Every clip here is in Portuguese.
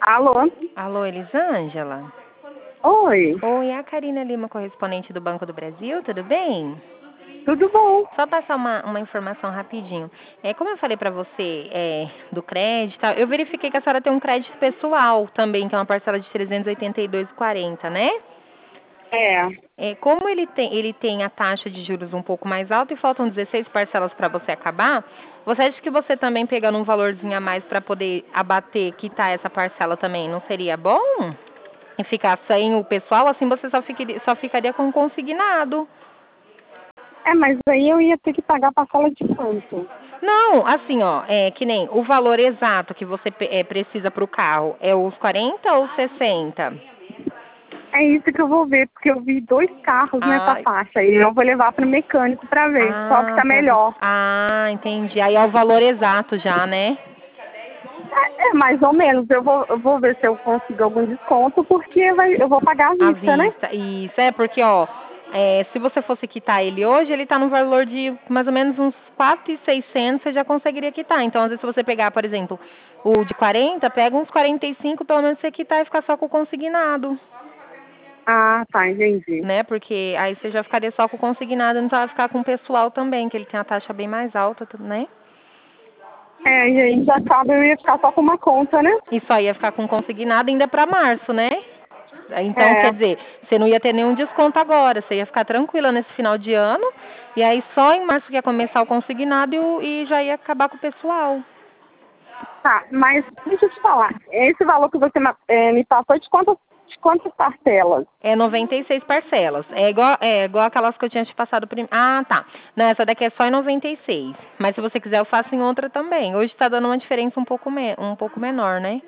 Alô? Alô, Elisângela? Oi, Oi, é a Karina Lima, correspondente do Banco do Brasil, tudo bem? tudo bom? Só passar uma informação rapidinho. Como eu falei pra você do crédito, eu verifiquei que a senhora tem um crédito pessoal também, que é uma parcela de 382,40, né? É, Como ele tem a taxa de juros um pouco mais alta e faltam 16 parcelas para você acabar, você acha que você também pegando um valorzinho a mais para poder abater, quitar essa parcela também, não seria bom? E ficar sem o pessoal, assim você só ficaria com o consignado. mas aí eu ia ter que pagar a parcela de quanto? Não, assim, ó, que nem o valor exato que você precisa para o carro é os 40 ou 60? É isso que eu vou ver, porque eu vi dois carros nessa Ah, faixa e eu vou levar para o mecânico para ver qual que tá melhor. entendi. Aí é o valor exato já, né? Mais ou menos, eu vou ver se eu consigo algum desconto, porque eu vou pagar à À vista, né? vista. Isso, porque, ó, se você fosse quitar ele hoje, ele tá no valor de mais ou menos uns 4.600, você já conseguiria quitar. Então, às vezes, se você pegar, por exemplo, o de 40, pega uns 45, pelo menos você quitar e ficar só com o consignado, Ah, tá, entendi. né? Porque aí você já ficaria só com o consignado, não vai ficar com o pessoal também, que ele tem a taxa bem mais alta, né? E aí já acaba, eu ia ficar só com uma conta, né? E só ia ficar com consignado ainda para março, né? Então, É, quer dizer, você não ia ter nenhum desconto agora, você ia ficar tranquila nesse final de ano, e aí só em março que ia começar o consignado e já ia acabar com o pessoal. tá, mas deixa eu te falar, esse valor que você me passou de quantas parcelas? 96 parcelas. É igual aquelas que eu tinha te passado primeiro. Ah, tá. Não, essa daqui é só em 96. Mas se você quiser, eu faço em outra também. Hoje tá dando uma diferença um pouco menor, né?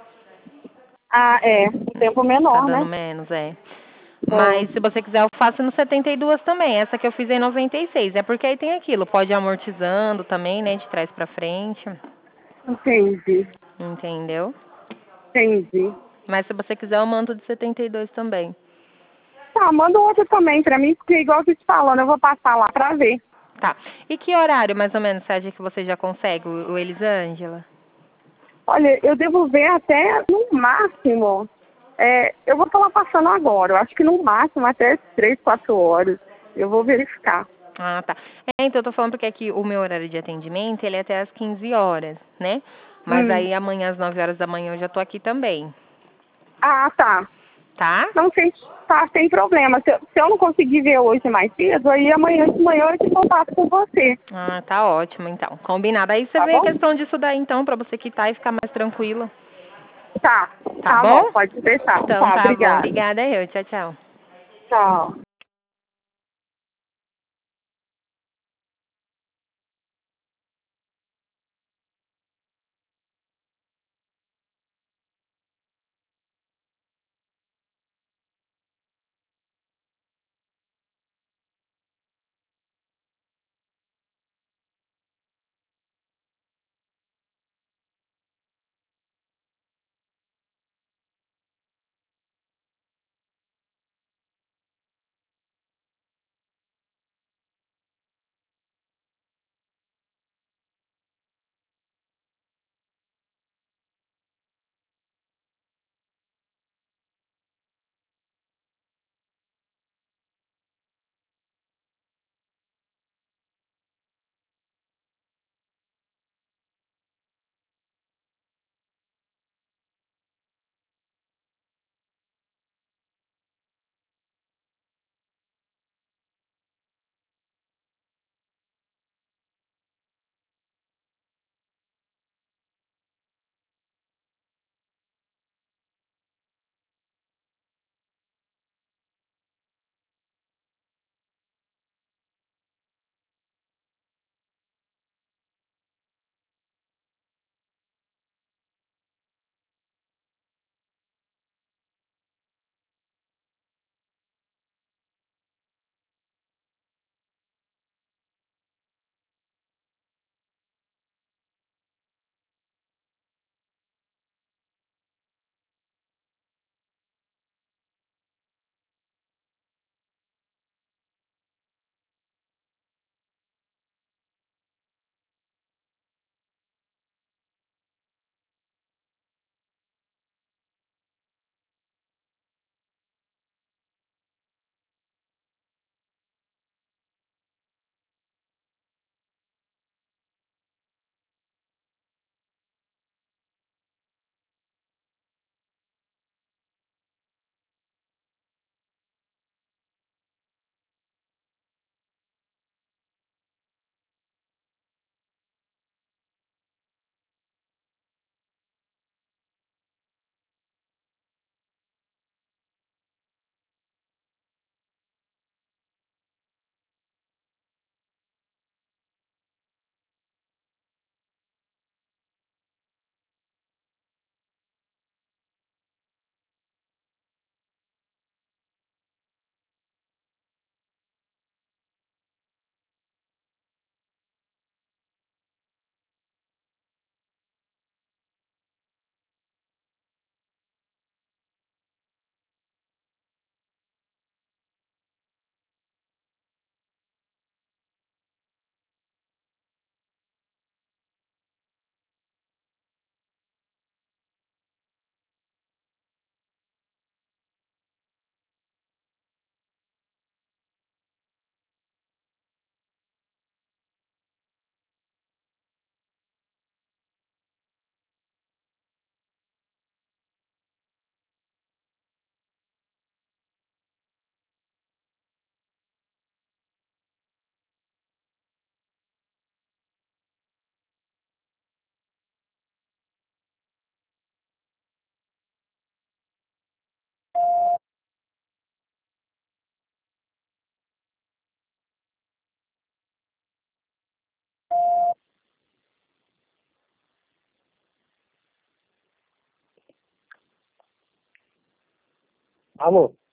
Ah, um tempo Tá menor, dando né? menos, é. É, Mas se você quiser, eu faço no 72 também. Essa que eu fiz é em 96. É porque aí tem aquilo, pode ir amortizando também, né, de trás pra frente. entendi, Entendeu? entendi. Mas se você quiser, eu mando de 72 também. Tá, manda outra também pra mim, porque igual eu tô te falando, eu vou passar lá pra ver. Tá. E que horário, mais ou menos, você acha que você já consegue, o Elisângela? Olha, eu devo ver até no máximo, eu vou estar lá passando agora, eu acho que no máximo até 3, 4 horas. Eu vou verificar. Ah, tá. Então eu tô falando porque aqui o meu horário de atendimento, ele é até às 15 horas, né? Mas Hum. aí amanhã às 9 horas da manhã eu já tô aqui também, Ah, tá. tá? Não sei, tá, sem problema. Se eu não conseguir ver hoje mais cedo, aí amanhã de manhã eu te contato com você, Ah, tá ótimo, então. Combinado. Aí você tá vê a bom? questão disso daí, então, pra você quitar e ficar mais tranquila. Tá, Tá tá bom? bom, pode deixar. Então Tá, tá bom. obrigada. Obrigada eu. Tchau, tchau. Tchau. Alô?